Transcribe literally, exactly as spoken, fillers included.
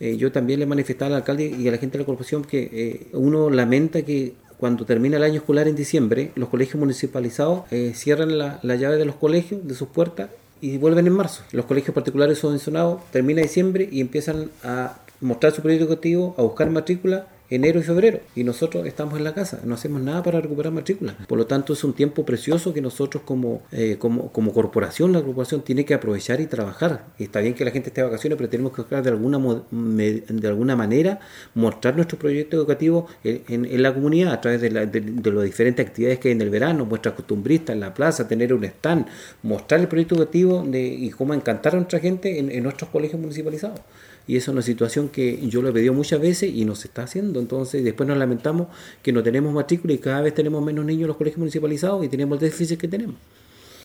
eh, yo también le manifestaba al alcalde y a la gente de la corporación que eh, uno lamenta que cuando termina el año escolar en diciembre, los colegios municipalizados eh, cierran la, la llave de los colegios, de sus puertas, y vuelven en marzo. Los colegios particulares subvencionados termina diciembre y empiezan a mostrar su proyecto educativo, a buscar matrícula enero y febrero, y nosotros estamos en la casa, no hacemos nada para recuperar matrícula. Por lo tanto, es un tiempo precioso que nosotros como, eh, como, como corporación, la corporación tiene que aprovechar y trabajar. Y está bien que la gente esté de vacaciones, pero tenemos que buscar de alguna, de alguna manera mostrar nuestro proyecto educativo en, en, en la comunidad a través de, la, de, de las diferentes actividades que hay en el verano, muestras costumbristas en la plaza, tener un stand, mostrar el proyecto educativo de, y cómo encantar a nuestra gente en, en nuestros colegios municipalizados. Y eso es una situación que yo lo he pedido muchas veces y no se está haciendo. Entonces después nos lamentamos que no tenemos matrícula y cada vez tenemos menos niños en los colegios municipalizados y tenemos el déficit que tenemos.